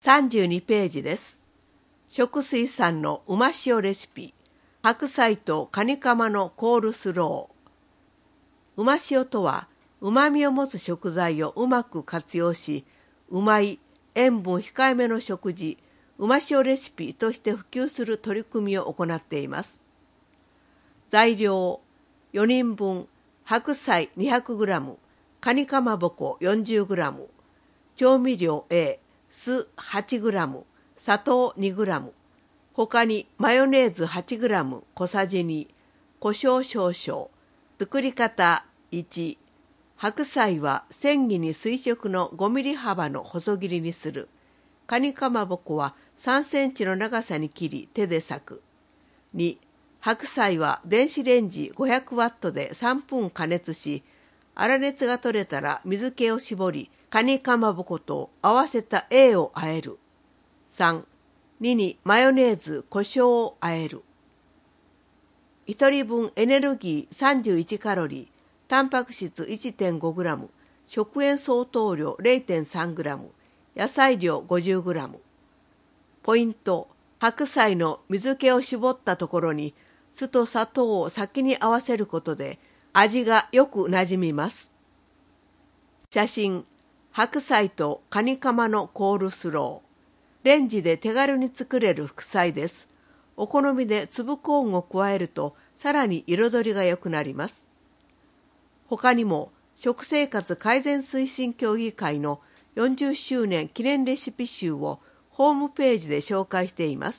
32ページです。食水産のうま塩レシピ、白菜とカニカマのコールスロー。うま塩とは、うまみを持つ食材をうまく活用し、うまい、塩分控えめの食事、うま塩レシピとして普及する取り組みを行っています。材料、4人分、白菜 200g、カニかまぼこ 40g、調味料 A、酢 8g、砂糖 2g、他にマヨネーズ 8g 小さじ2、胡椒少々。作り方1、白菜は千切り垂直の5ミリ幅の細切りにする。カニかまぼこは3センチの長さに切り手で裂く。2、白菜は電子レンジ500ワットで3分加熱し、粗熱が取れたら水気を絞り、カニかまぼこと合わせた A を和える。3、2にマヨネーズ、胡椒を和える。1人分エネルギー31カロリー、タンパク質 1.5 グラム、食塩相当量 0.3 グラム、野菜量50グラム。ポイント、白菜の水気を絞ったところに酢と砂糖を先に合わせることで味がよくなじみます。写真、白菜とカニカマのコールスロー。レンジで手軽に作れる副菜です。お好みで粒コーンを加えるとさらに彩りが良くなります。他にも食生活改善推進協議会の40周年記念レシピ集をホームページで紹介しています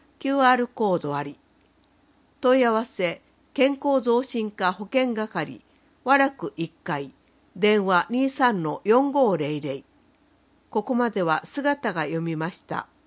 。QR コードあり。問い合わせ、健康増進課保健係、和楽1階、電話 23-4500。ここまでは姿が読みました。